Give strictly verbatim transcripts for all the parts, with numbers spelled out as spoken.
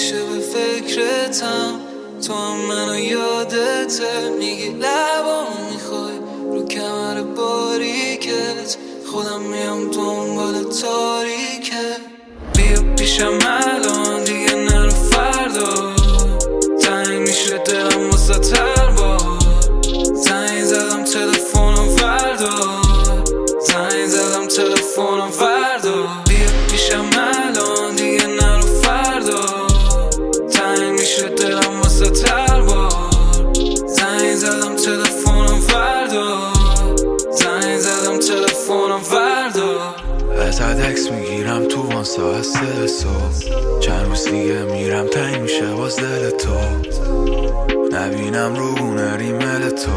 همیشه به فکرتم، تو هم منو یادته. میگی لبام میخوای رو کمر باریکت، خودم میام دنبال تاریکت. بیا پیشم الان دیگه نرو فردا، تنگ میشه دلم واسه تر با. زنگ زدم تلفنم وردار، زنگ زدم تلفنم وردار. بیا پیشم الان دیگه نرو فردا، تنگ میشه دلم واسه تر با. زنگ زدم تلفنم وردار، زنگ زدم تلفنم وردار. ازت عکس میگیرم تو وان ساعت سه صبح، چند روز دیگه میرم تنگ میشه باز دل تو، نبینم رو گونه ریمل تو.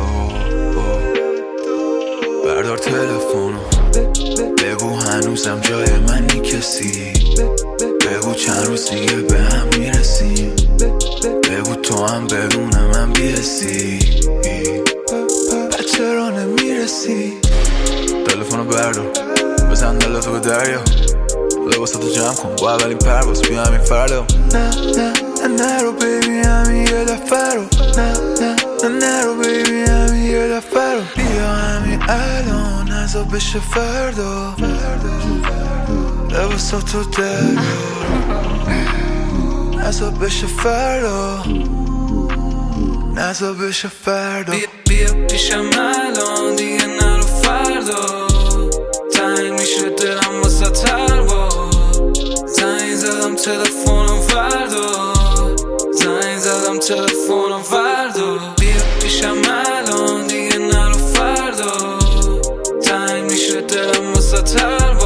بردار تلفنو بگو هنوزم جای منی کسی، بگو چند روز دیگه به هم میرسیم، بگو تو هم بدون من بیرسی. چرا نمیرسی؟ تلفنو بردار بزن دلتو به دریا، لباساتو جمع کن با اولین پرواز بیا همین فردا. نه نه نه نرو بیبی همین یه دفعه رو، نه نه نه نرو بیبی همین یه دفعه رو. بیا همین الان نزا بشه فردا، لباساتو دریا نزا بشه فردا، نزا بشه فردا. بیا بیا پیشم الان دیگه نرو فردا، تنگ میشه دلم واسه تر با. زنگ زدم تلفنم وردار، زنگ زدم تلفنم وردار. بیا پیشم الان دیگه نرو فردا، تنگ میشه دلم واسه تر با.